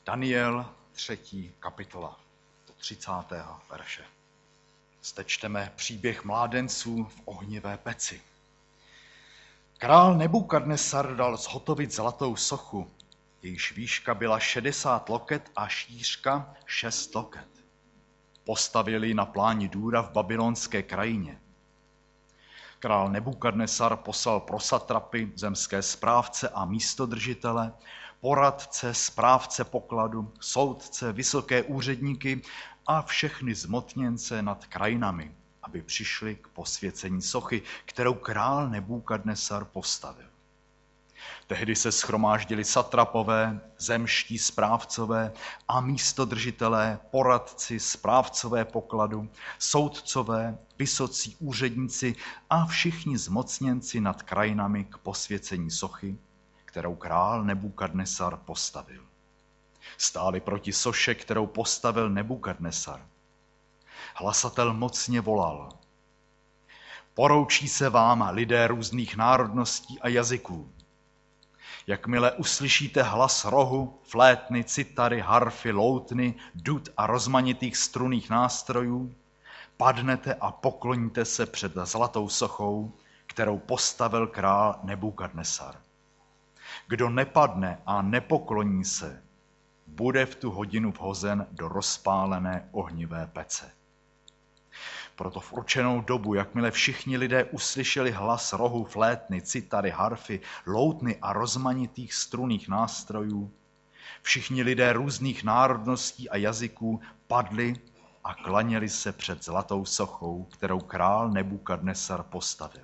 Daniel 3. kapitola, do 30. verše. Zde čteme příběh mládenců v ohnivé peci. Král Nebukadnesar dal zhotovit zlatou sochu, jejíž výška byla 60 loket a šířka 6 loket. Postavili na pláni Dúra v babylonské krajině. Král Nebukadnesar poslal pro satrapy, zemské správce a místodržitele, poradce, správce pokladu, soudce, vysoké úředníky a všechny zmocněnce nad krajinami, aby přišli k posvěcení sochy, kterou král Nebukadnesar postavil. Tehdy se shromáždili satrapové, zemští správcové a místodržitelé, poradci, správcové pokladu, soudcové, vysocí úředníci a všichni zmocněnci nad krajinami k posvěcení sochy, kterou král Nebukadnesar postavil. Stáli proti soše, kterou postavil Nebukadnesar. Hlasatel mocně volal: Poroučí se vám lidé různých národností a jazyků. Jakmile uslyšíte hlas rohu, flétny, citary, harfy, loutny, dud a rozmanitých strunných nástrojů, padnete a pokloníte se před zlatou sochou, kterou postavil král Nebukadnesar. Kdo nepadne a nepokloní se, bude v tu hodinu vhozen do rozpálené ohnivé pece. Proto v určenou dobu, jakmile všichni lidé uslyšeli hlas rohu, flétny, citary, harfy, loutny a rozmanitých strunných nástrojů, všichni lidé různých národností a jazyků padli a klaněli se před zlatou sochou, kterou král Nebukadnesar postavil.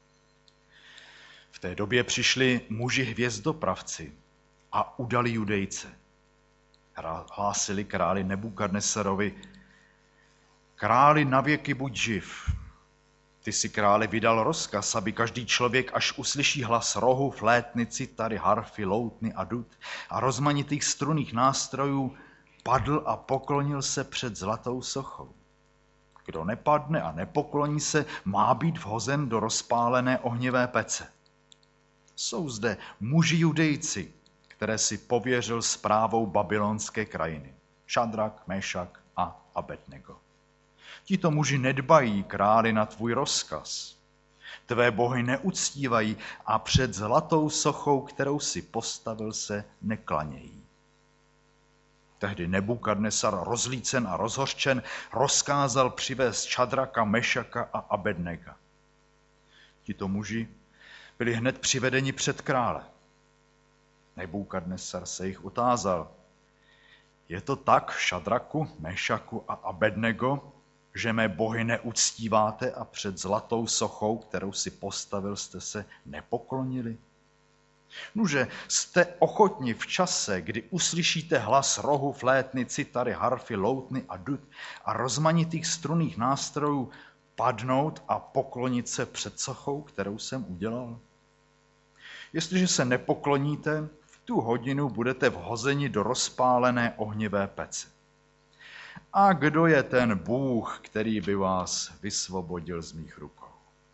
V té době přišli muži hvězdopravci a udali Judejce. Hlásili králi Nebukadnesarovi: Králi navěky buď živ. Ty si králi vydal rozkaz, aby každý člověk, až uslyší hlas rohu, flétny, citary, harfy, loutny a dud a rozmanitých strunných nástrojů, padl a poklonil se před zlatou sochou. Kdo nepadne a nepokloní se, má být vhozen do rozpálené ohnivé pece. Jsou zde muži Judejci, které si pověřil správou babylonské krajiny. Šadrak, Mešak a Abednego. Tito muži nedbají, králi, na tvůj rozkaz. Tvé bohy neuctívají a před zlatou sochou, kterou si postavil, se neklanějí. Tehdy Nebukadnesar, rozlícen a rozhořčen, rozkázal přivést Šadraka, Mešaka a Abednega. Tito muži byli hned přivedeni před krále. Nebukadnesar se jich otázal: Je to tak, Šadraku, Mešaku a Abednego, že mé bohy neuctíváte a před zlatou sochou, kterou si postavil, jste se nepoklonili? Nuže, jste ochotni v čase, kdy uslyšíte hlas rohu, flétny, citary, harfy, loutny a dud a rozmanitých strunných nástrojů, padnout a poklonit se před sochou, kterou jsem udělal? Jestliže se nepokloníte, v tu hodinu budete vhozeni do rozpálené ohnivé pece. A kdo je ten Bůh, který by vás vysvobodil z mých rukou?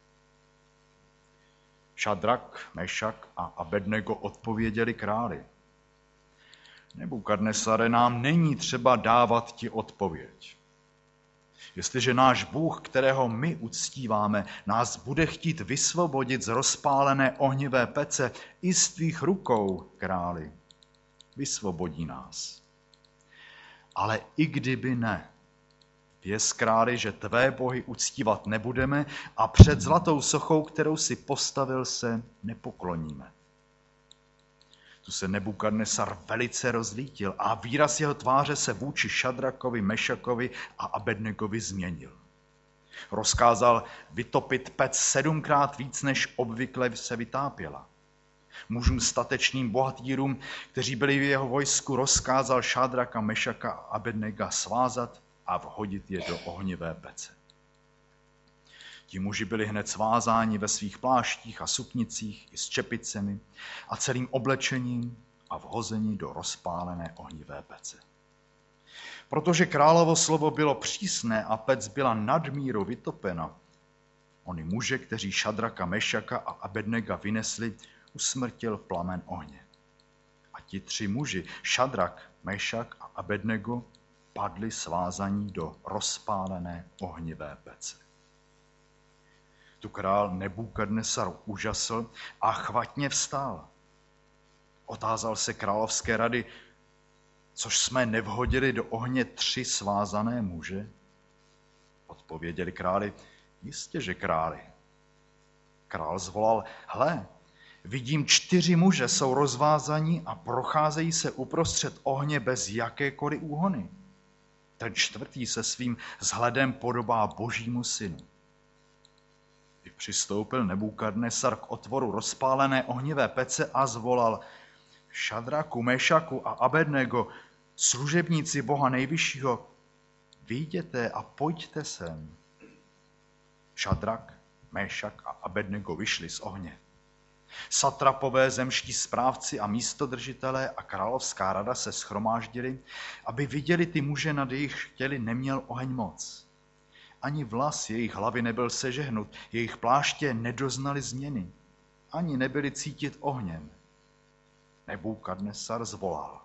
Šadrak, Mešak a Abednego odpověděli králi: Nebukadnesare, nám není třeba dávat ti odpověď. Jestliže náš Bůh, kterého my uctíváme, nás bude chtít vysvobodit z rozpálené ohnivé pece i z tvých rukou, králi, vysvobodí nás. Ale i kdyby ne, věz, králi, že tvé bohy uctívat nebudeme a před zlatou sochou, kterou si postavil, se nepokloníme. Tu se Nebukadnesar velice rozlítil a výraz jeho tváře se vůči Šadrakovi, Mešakovi a Abednegovi změnil. Rozkázal vytopit pec 7krát víc, než obvykle se vytápěla. Mužům statečným bohatýrům, kteří byli v jeho vojsku, rozkázal Šadraka, Mešaka a Abednega svázat a vhodit je do ohnivé pece. Ti muži byli hned svázáni ve svých pláštích a suknicích i s čepicemi a celým oblečením a vhozeni do rozpálené ohnivé pece. Protože královo slovo bylo přísné a pec byla nadmíru vytopena, oni muže, kteří Šadraka, Mešaka a Abednega vynesli, usmrtil plamen ohně. A ti 3 muži, Šadrak, Mešak a Abednego, padli svázaní do rozpálené ohnivé pece. Tu král Nebukadnesar úžasl a chvatně vstál. Otázal se královské rady, což jsme nevhodili do ohně 3 svázané muže? Odpověděli králi, jistě, že králi. Král zvolal, hle, vidím 4 muže jsou rozvázaní a procházejí se uprostřed ohně bez jakékoliv úhony. Ten 4. se svým vzhledem podobá Božímu synu. I přistoupil Nebukadnesar k otvoru rozpálené ohnivé pece a zvolal, Šadraku, Mešaku a Abednego, služebníci Boha nejvyššího, vyjděte a pojďte sem. Šadrak, Mešak a Abednego vyšli z ohně. Satrapové, zemští správci a místodržitelé a královská rada se shromáždili, aby viděli ty muže, nad jejich těly neměl oheň moc. Ani vlas jejich hlavy nebyl sežehnut, jejich pláště nedoznali změny, ani nebyli cítit ohněm. Nebukadnesar zvolal.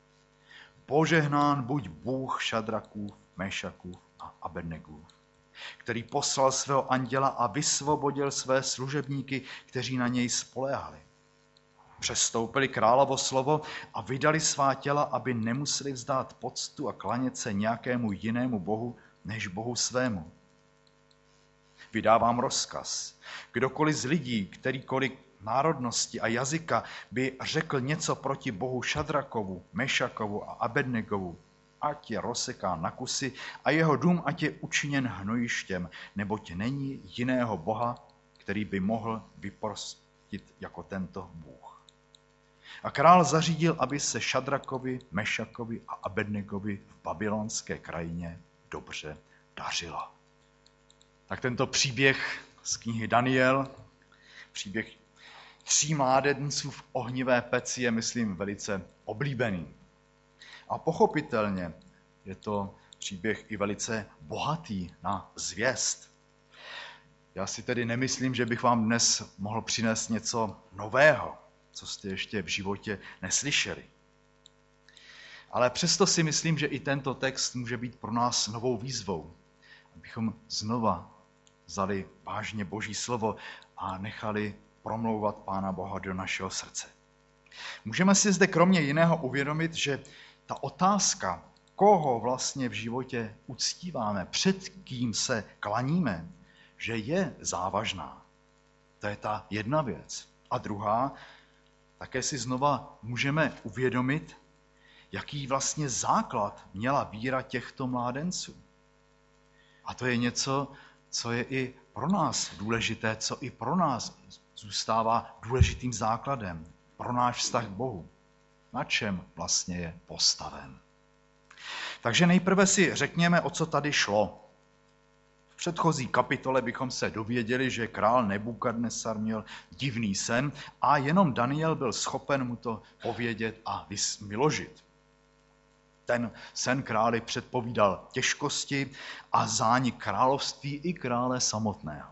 Požehnán buď Bůh Šadrakův, Mešakův a Abednegův, který poslal svého anděla a vysvobodil své služebníky, kteří na něj spoléhali. Přestoupili královo slovo a vydali svá těla, aby nemuseli vzdát poctu a klanět se nějakému jinému bohu, než Bohu svému. Vydávám rozkaz. Kdokoliv z lidí, kterýkoliv národnosti a jazyka by řekl něco proti Bohu Šadrakovu, Mešakovu a Abednegovu, ať je rozseká na kusy a jeho dům ať je učiněn hnojištěm, neboť není jiného Boha, který by mohl vyprostit jako tento Bůh. A král zařídil, aby se Šadrakovi, Mešakovi a Abednegovi v babylonské krajině dobře dařilo. Tak tento příběh z knihy Daniel, příběh 3 mládenců v ohnivé peci je, myslím, velice oblíbený. A pochopitelně je to příběh i velice bohatý na zvěst. Já si tedy nemyslím, že bych vám dnes mohl přinést něco nového, co jste ještě v životě neslyšeli. Ale přesto si myslím, že i tento text může být pro nás novou výzvou, abychom znova vzali vážně Boží slovo a nechali promlouvat Pána Boha do našeho srdce. Můžeme si zde kromě jiného uvědomit, že ta otázka, koho vlastně v životě uctíváme, před kým se klaníme, že je závažná. To je ta jedna věc. A druhá, také si znova můžeme uvědomit, jaký vlastně základ měla víra těchto mládenců. A to je něco, co je i pro nás důležité, co i pro nás zůstává důležitým základem pro náš vztah k Bohu. Na čem vlastně je postaven. Takže nejprve si řekněme, o co tady šlo. V předchozí kapitole bychom se dověděli, že král Nebukadnesar měl divný sen a jenom Daniel byl schopen mu to povědět a vyložit. Ten sen králi předpovídal těžkosti a zánik království i krále samotného.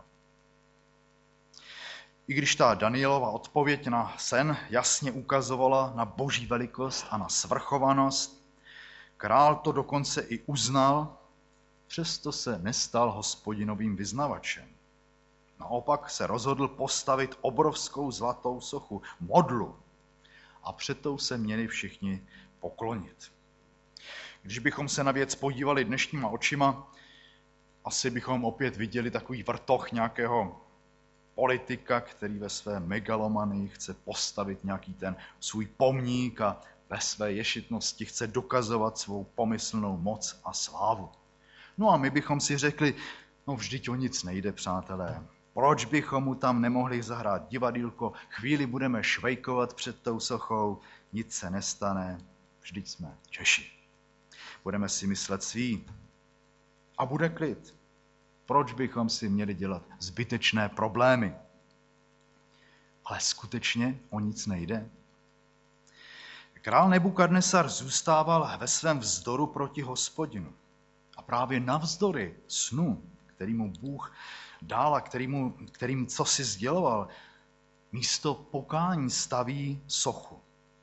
I když ta Danielova odpověď na sen jasně ukazovala na Boží velikost a na svrchovanost, král to dokonce i uznal, přesto se nestal Hospodinovým vyznavačem. Naopak se rozhodl postavit obrovskou zlatou sochu, modlu, a před tou se měli všichni poklonit. Když bychom se na věc podívali dnešníma očima, asi bychom opět viděli takový vrtoch nějakého politika, který ve své megalomanii chce postavit nějaký ten svůj pomník a ve své ješitnosti chce dokazovat svou pomyslnou moc a slávu. No a my bychom si řekli, no vždyť o nic nejde, přátelé. Proč bychom mu tam nemohli zahrát divadýlko, chvíli budeme švejkovat před tou sochou, nic se nestane, vždyť jsme Češi. Budeme si myslet svý a bude klid. Proč bychom si měli dělat zbytečné problémy? Ale skutečně o nic nejde. Král Nebukadnesar zůstával ve svém vzdoru proti Hospodinu. A právě navzdory snu, který mu Bůh dal a kterým co si sděloval, místo pokání staví sochu.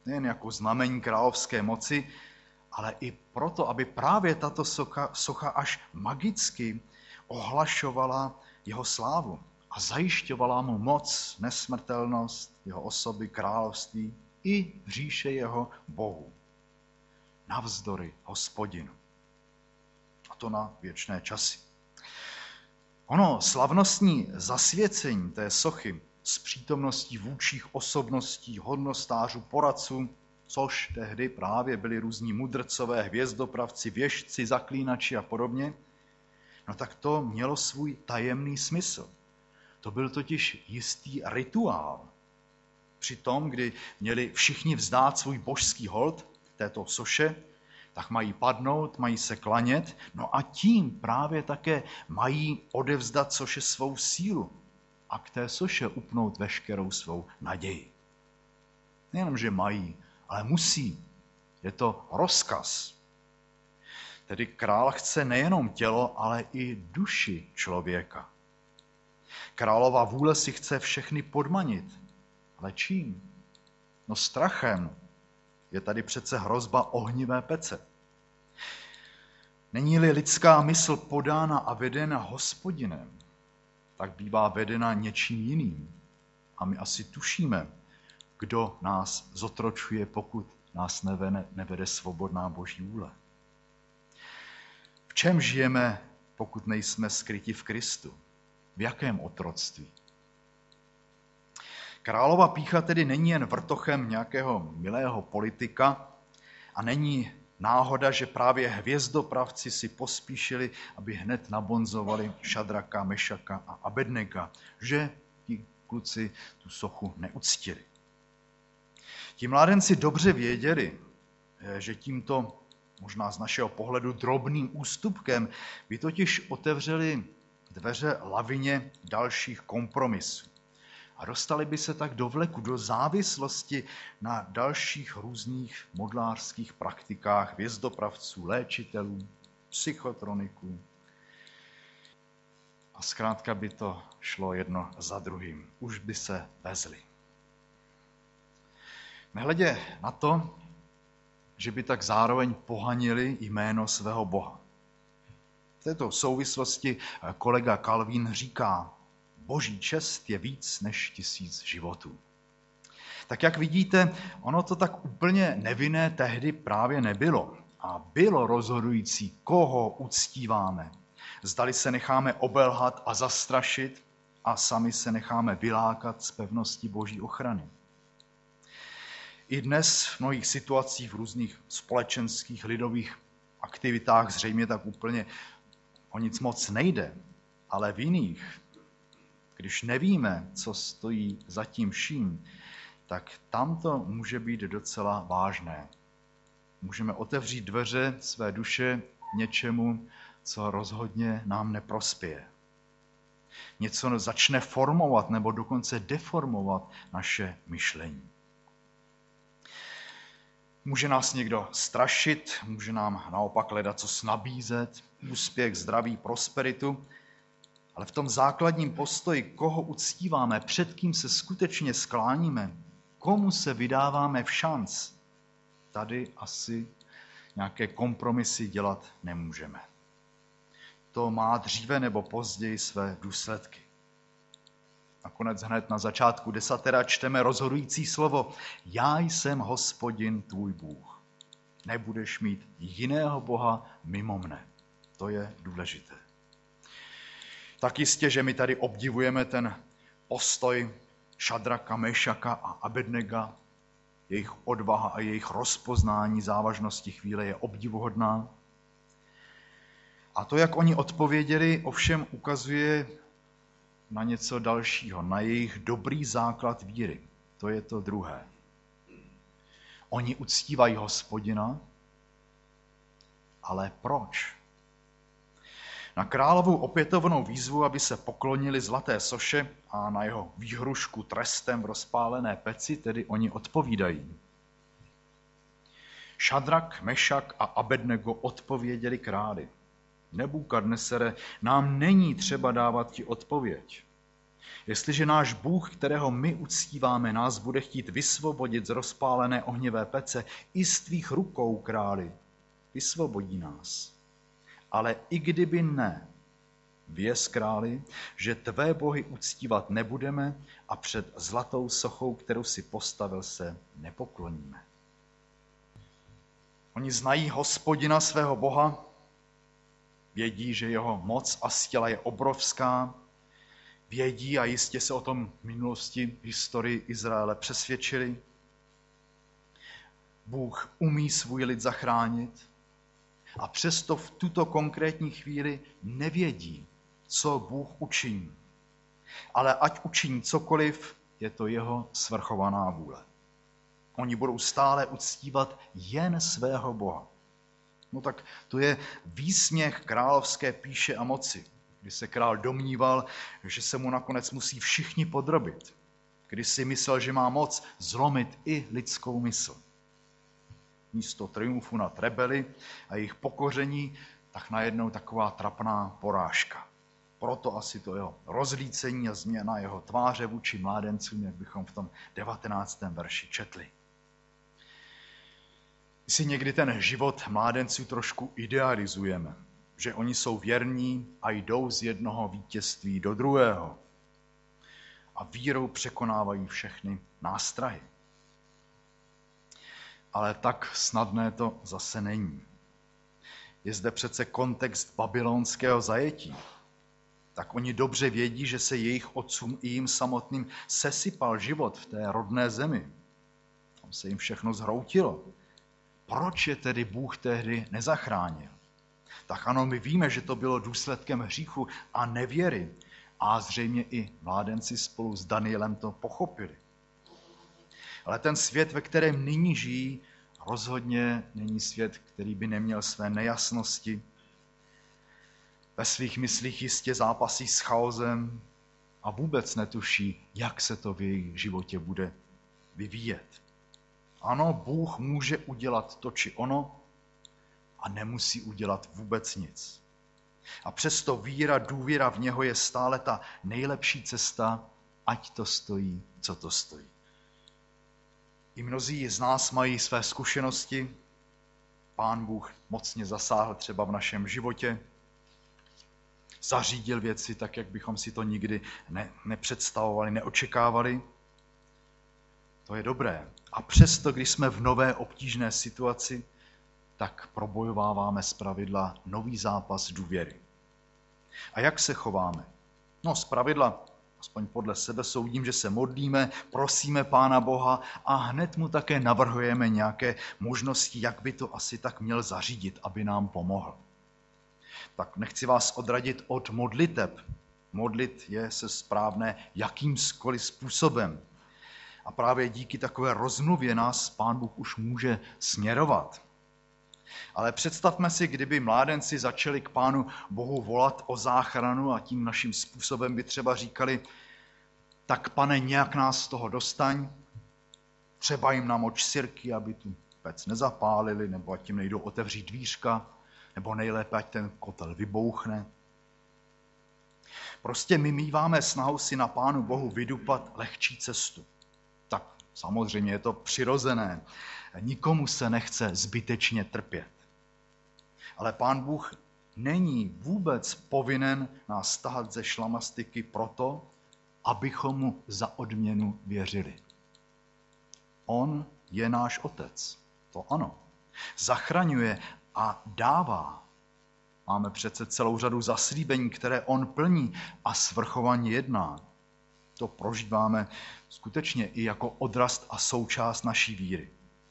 nejen jako znamení královské moci, ale i proto, aby právě tato socha až magicky ohlašovala jeho slávu a zajišťovala mu moc, nesmrtelnost jeho osoby, království i říše jeho bohu. Navzdory Hospodinu. A to na věčné časy. Ono slavnostní zasvěcení té sochy s přítomností vůdčích osobností, hodnostářů, poradců, což tehdy právě byli různí mudrcové, hvězdopravci, věštci, zaklínači a podobně, no tak to mělo svůj tajemný smysl. To byl totiž jistý rituál. Při tom, kdy měli všichni vzdát svůj božský hold této soše, tak mají padnout, mají se klanět, no a tím právě také mají odevzdat soše svou sílu a k té soše upnout veškerou svou naději. Nejenom, že mají, ale musí. Je to rozkaz. Tedy král chce nejenom tělo, ale i duši člověka. Králova vůle si chce všechny podmanit. Ale čím? No strachem. Je tady přece hrozba ohnivé pece. Není-li lidská mysl podána a vedena Hospodinem, tak bývá vedena něčím jiným. A my asi tušíme, kdo nás zotročuje, pokud nás nevede svobodná Boží vůle. V čem žijeme, pokud nejsme skryti v Kristu? V jakém otroctví? Králova pýcha tedy není jen vrtochem nějakého milého politika a není náhoda, že právě hvězdopravci si pospíšili, aby hned nabonzovali Šadraka, Mešaka a Abednega, že ti kluci tu sochu neuctili. Ti mládenci dobře věděli, že tímto, možná z našeho pohledu drobným ústupkem, by totiž otevřeli dveře lavině dalších kompromisů. A dostali by se tak do vleku, do závislosti na dalších různých modlářských praktikách hvězdopravců, léčitelů, psychotroniků. A zkrátka by to šlo jedno za druhým. Už by se vezli. Nehledě na to, že by tak zároveň pohanili jméno svého Boha. V této souvislosti kolega Calvin říká, Boží čest je víc než 1000 životů. Tak jak vidíte, ono to tak úplně nevinné tehdy právě nebylo. A bylo rozhodující, koho uctíváme. Zdali se necháme obelhat a zastrašit a sami se necháme vylákat z pevnosti Boží ochrany. I dnes v mnohých situacích, v různých společenských lidových aktivitách zřejmě tak úplně o nic moc nejde, ale v jiných, když nevíme, co stojí za tím vším, tak tam to může být docela vážné. Můžeme otevřít dveře své duše něčemu, co rozhodně nám neprospěje. Něco začne formovat nebo dokonce deformovat naše myšlení. Může nás někdo strašit, může nám naopak ledacos nabízet, úspěch, zdraví, prosperitu, ale v tom základním postoji, koho uctíváme, před kým se skutečně skláníme, komu se vydáváme v šanc, tady asi nějaké kompromisy dělat nemůžeme. To má dříve nebo později své důsledky. Nakonec hned na začátku desatera čteme rozhodující slovo. Já jsem Hospodin tvůj Bůh. Nebudeš mít jiného Boha mimo mne. To je důležité. Tak jistě, že my tady obdivujeme ten postoj Šadraka, Mešaka a Abednega. Jejich odvaha a jejich rozpoznání závažnosti chvíle je obdivuhodná. A to, jak oni odpověděli, ovšem ukazuje na něco dalšího, na jejich dobrý základ víry. To je to druhé. Oni uctívají Hospodina, ale proč? Na královou opětovnou výzvu, aby se poklonili zlaté soše a na jeho výhrušku trestem v rozpálené peci, tedy oni odpovídají. Šadrak, Mešak a Abednego odpověděli králi. Nebukadnesere, nám není třeba dávat ti odpověď. Jestliže náš Bůh, kterého my uctíváme, nás bude chtít vysvobodit z rozpálené ohnivé pece i z tvých rukou, králi, vysvobodí nás. Ale i kdyby ne, věz, králi, že tvé bohy uctívat nebudeme a před zlatou sochou, kterou si postavil, se nepokloníme. Oni znají Hospodina svého Boha, vědí, že jeho moc a síla je obrovská, vědí a jistě se o tom v minulosti, v historii Izraele přesvědčili. Bůh umí svůj lid zachránit a přesto v tuto konkrétní chvíli nevědí, co Bůh učiní. Ale ať učiní cokoliv, je to jeho svrchovaná vůle. Oni budou stále uctívat jen svého Boha. No tak to je výsměch královské pýše a moci, kdy se král domníval, že se mu nakonec musí všichni podrobit, když si myslel, že má moc zlomit i lidskou mysl. Místo triumfu nad rebeli a jejich pokoření, tak najednou taková trapná porážka. Proto asi to jeho rozlícení a změna jeho tváře vůči mládencům, jak bychom v tom 19. verši četli. My si někdy ten život mládenců trošku idealizujeme, že oni jsou věrní a jdou z jednoho vítězství do druhého a vírou překonávají všechny nástrahy. Ale tak snadné to zase není. Je zde přece kontext babylonského zajetí. Tak oni dobře vědí, že se jejich otcům i jim samotným sesypal život v té rodné zemi. Tam se jim všechno zhroutilo. Proč je tedy Bůh tehdy nezachránil? Tak ano, my víme, že to bylo důsledkem hříchu a nevěry. A zřejmě i mládenci spolu s Danielem to pochopili. Ale ten svět, ve kterém nyní žijí, rozhodně není svět, který by neměl své nejasnosti. Ve svých myslích jistě zápasí s chaosem a vůbec netuší, jak se to v jejich životě bude vyvíjet. Ano, Bůh může udělat to či ono a nemusí udělat vůbec nic. A přesto víra, důvěra v něho je stále ta nejlepší cesta, ať to stojí, co to stojí. I mnozí z nás mají své zkušenosti. Pán Bůh mocně zasáhl třeba v našem životě. Zařídil věci tak, jak bychom si to nikdy nepředstavovali, neočekávali. To je dobré. A přesto, když jsme v nové obtížné situaci, tak probojováváme zpravidla nový zápas důvěry. A jak se chováme? No zpravidla, aspoň podle sebe soudím, že se modlíme, prosíme Pána Boha a hned mu také navrhujeme nějaké možnosti, jak by to asi tak měl zařídit, aby nám pomohl. Tak nechci vás odradit od modliteb. Modlit je se správné jakýmkoliv způsobem. A právě díky takové rozmluvě nás Pán Bůh už může směrovat. Ale představme si, kdyby mládenci začali k Pánu Bohu volat o záchranu a tím naším způsobem by třeba říkali, tak Pane, nějak nás z toho dostaň, třeba jim namoč sirky, aby tu pec nezapálili, nebo ať jim nejdou otevřít dvířka, nebo nejlépe, ať ten kotel vybouchne. Prostě my míváme snahu si na Pánu Bohu vydupat lehčí cestu. Tak samozřejmě je to přirozené. Nikomu se nechce zbytečně trpět. Ale Pán Bůh není vůbec povinen nás tahat ze šlamastyky proto, abychom mu za odměnu věřili. On je náš otec. To ano. Zachraňuje a dává. Máme přece celou řadu zaslíbení, které on plní a svrchovaně jedná. To prožíváme skutečně i jako odrast a součást naší víry.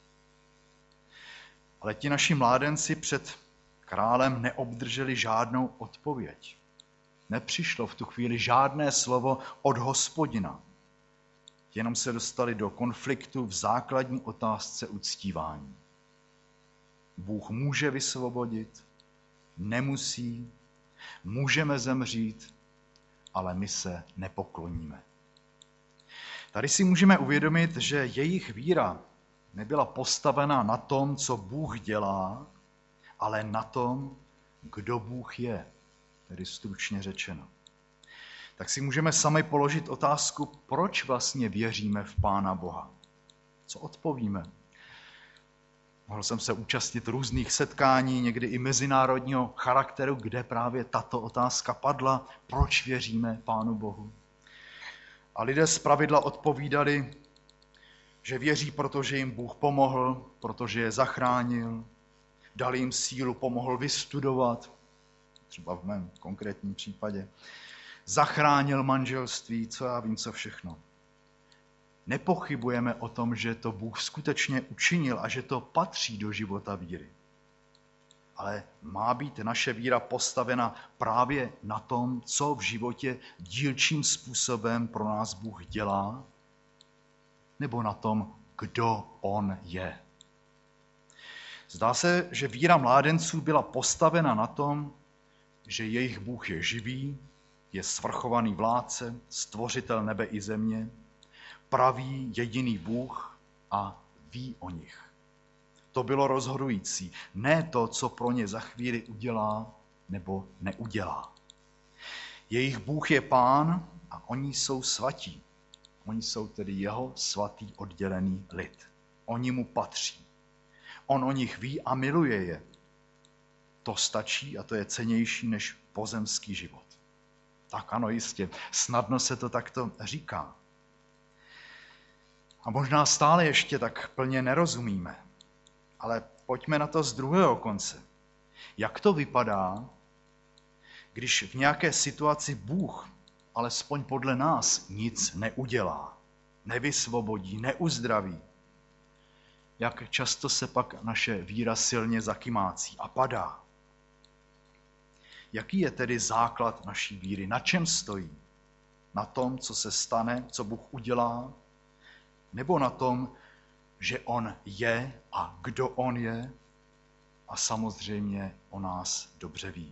Ale ti naši mládenci před králem neobdrželi žádnou odpověď. Nepřišlo v tu chvíli žádné slovo od Hospodina. Jenom se dostali do konfliktu v základní otázce uctívání. Bůh může vysvobodit, nemusí, můžeme zemřít, ale my se nepokloníme. Tady si můžeme uvědomit, že jejich víra nebyla postavena na tom, co Bůh dělá, ale na tom, kdo Bůh je, tedy stručně řečeno. tak si můžeme sami položit otázku, proč vlastně věříme v Pána Boha. Co odpovíme? Mohl jsem se účastnit různých setkání, někdy i mezinárodního charakteru, kde právě tato otázka padla, proč věříme Pánu Bohu. A lidé zpravidla odpovídali, že věří, protože jim Bůh pomohl, protože je zachránil, dal jim sílu, pomohl vystudovat, třeba v mém konkrétním případě, zachránil manželství, co já vím, co všechno. Nepochybujeme o tom, že to Bůh skutečně učinil a že to patří do života víry. Ale má být naše víra postavena právě na tom, co v životě dílčím způsobem pro nás Bůh dělá, nebo na tom, kdo on je. Zdá se, že víra mládenců byla postavena na tom, že jejich Bůh je živý, je svrchovaný vládce, stvořitel nebe i země, pravý jediný Bůh a ví o nich. To bylo rozhodující, ne to, co pro ně za chvíli udělá nebo neudělá. Jejich Bůh je Pán a oni jsou svatí. Oni jsou tedy jeho svatý oddělený lid. Oni mu patří. On o nich ví a miluje je. To stačí a to je cennější než pozemský život. Tak ano, jistě, snadno se to takto říká. A možná stále ještě tak plně nerozumíme. Ale pojďme na to z druhého konce. Jak to vypadá, když v nějaké situaci Bůh, alespoň podle nás, nic neudělá, nevysvobodí, neuzdraví? Jak často se pak naše víra silně zakymácí a padá? Jaký je tedy základ naší víry? Na čem stojí? Na tom, co se stane, co Bůh udělá? Nebo na tom, že on je a kdo on je a samozřejmě o nás dobře ví.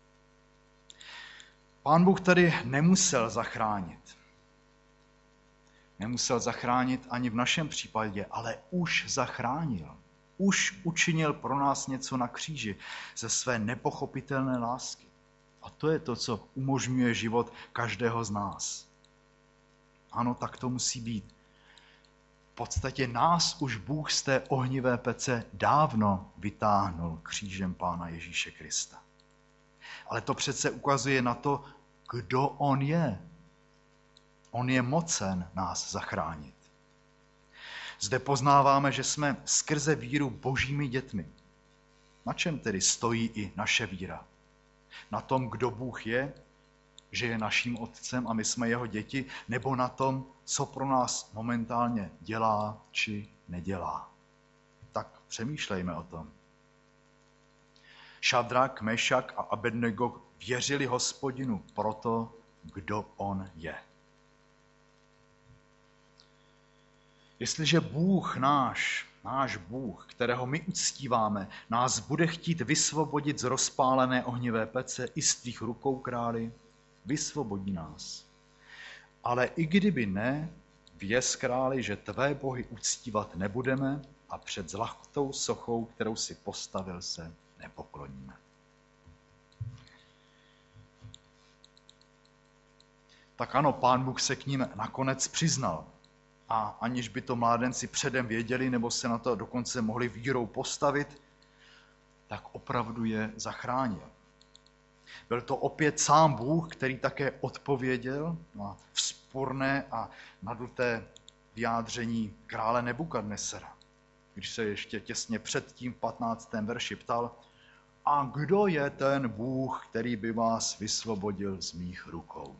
Pán Bůh tedy nemusel zachránit. Nemusel zachránit ani v našem případě, ale už zachránil. Už učinil pro nás něco na kříži ze své nepochopitelné lásky. A to je to, co umožňuje život každého z nás. Ano, tak to musí být. V podstatě nás už Bůh z té ohnivé pece dávno vytáhnul křížem Pána Ježíše Krista. Ale to přece ukazuje na to, kdo on je. On je mocen nás zachránit. Zde poznáváme, že jsme skrze víru božími dětmi. Na čem tedy stojí i naše víra? Na tom, kdo Bůh je, že je naším otcem a my jsme jeho děti, nebo na tom, co pro nás momentálně dělá či nedělá. Tak přemýšlejme o tom. Šadrak, Mešak a Abednego věřili Hospodinu proto, kdo on je. Jestliže Bůh náš Bůh, kterého my uctíváme, nás bude chtít vysvobodit z rozpálené ohnivé pece i z tvých rukou, králi, vysvobodí nás. Ale i kdyby ne, věz, králi, že tvé bohy uctívat nebudeme a před zlatou sochou, kterou si postavil, se nepokloníme. Tak ano, Pán Bůh se k ním nakonec přiznal. A aniž by to mládenci předem věděli, nebo se na to dokonce mohli vírou postavit, tak opravdu je zachránil. Byl to opět sám Bůh, který také odpověděl na vzporné a naduté vyjádření krále Nebukadnesera, když se ještě těsně předtím v 15. verši ptal: a kdo je ten Bůh, který by vás vysvobodil z mých rukou?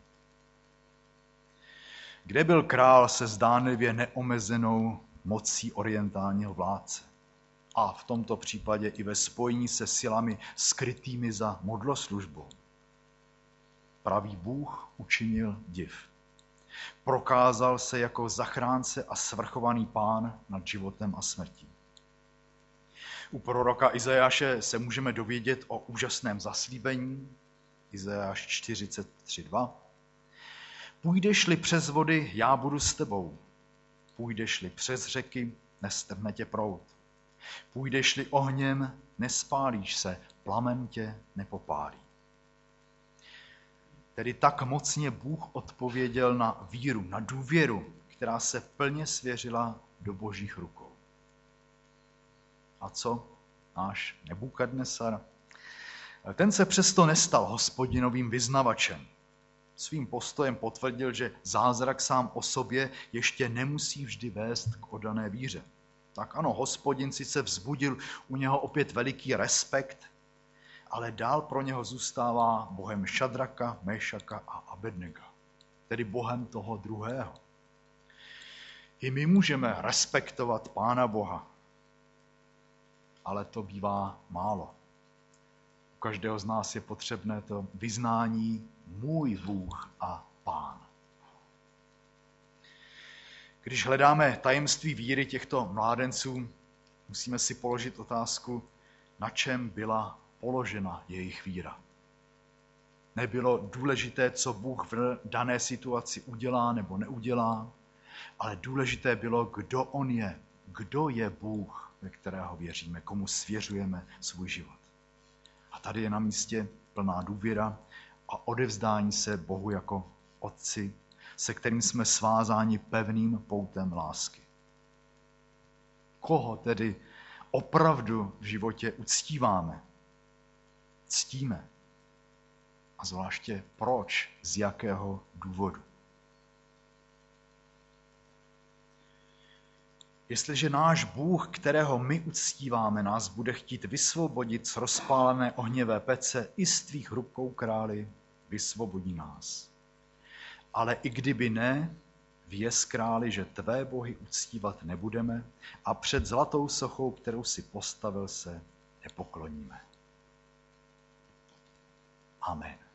Kde byl král se zdánlivě neomezenou mocí orientálního vládce? A v tomto případě i ve spojení se silami skrytými za modloslužbou. Pravý Bůh učinil div. Prokázal se jako zachránce a svrchovaný Pán nad životem a smrtí. U proroka Izajáše se můžeme dovědět o úžasném zaslíbení, Izajáš 43:2. Půjdeš-li přes vody, já budu s tebou. Půjdeš-li přes řeky, nestrhne tě proud. Půjdeš-li ohněm, nespálíš se, plamen tě nepopálí. Tedy tak mocně Bůh odpověděl na víru, na důvěru, která se plně svěřila do Božích rukou. A co náš Nebukadnesar? Ten se přesto nestal Hospodinovým vyznavačem. Svým postojem potvrdil, že zázrak sám o sobě ještě nemusí vždy vést k oddané víře. Tak ano, Hospodin sice vzbudil u něho opět veliký respekt, ale dál pro něho zůstává Bohem Šadraka, Méšaka a Abednega, tedy Bohem toho druhého. I my můžeme respektovat Pána Boha, ale to bývá málo. U každého z nás je potřebné to vyznání můj Bůh a Pán. Když hledáme tajemství víry těchto mládenců, musíme si položit otázku, na čem byla položena jejich víra. Nebylo důležité, co Bůh v dané situaci udělá nebo neudělá, ale důležité bylo, kdo on je, kdo je Bůh, ve kterého věříme, komu svěřujeme svůj život. A tady je na místě plná důvěra a odevzdání se Bohu jako Otci, se kterým jsme svázáni pevným poutem lásky. Koho tedy opravdu v životě uctíváme, ctíme? A zvláště proč, z jakého důvodu? Jestliže náš Bůh, kterého my uctíváme, nás bude chtít vysvobodit z rozpálené ohnivé pece i z tvých rukou, králi, vysvobodí nás. Ale i kdyby ne, věz, králi, že tvé bohy uctívat nebudeme a před zlatou sochou, kterou si postavil, se nepokloníme. Amen.